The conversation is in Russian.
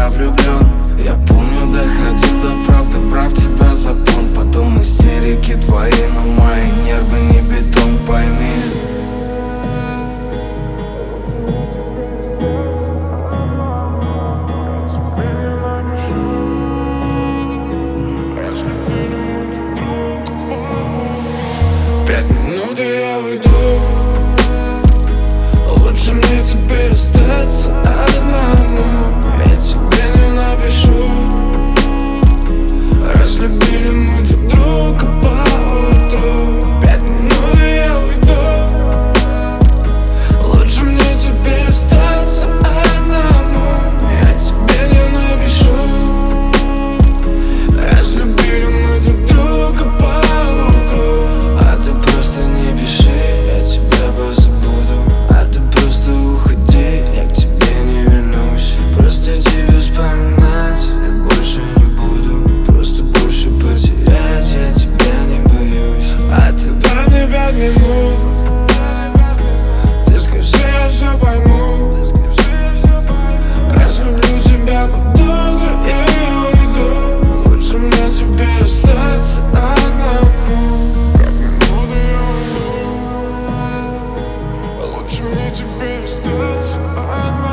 тебя влюблен. Я помню, доходил до правды, прав тебя запомни. Потом истерики твои, но мои нервы не бетон, пойми. Пять минут и я уйду. Лучше мне теперь остаться одному. Я тебе не напишу. Разлюбили мы друг друга по утру. 5 минут и я уйду. Лучше мне теперь остаться одному. Я тебе не напишу. Разлюбили мы друг друга по утру. А ты просто не пиши, я тебя позабуду. А ты просто уходи, я к тебе не вернусь. Просто тебя вспоминать я больше не буду. Просто больше потерять я тебя не боюсь. А ты дай мне 5 минут. Ты скажи, я все пойму. Разлюблю тебя под утро и я уйду. Лучше мне теперь остаться одному. 5 минут и я уйду. Лучше мне теперь остаться одному.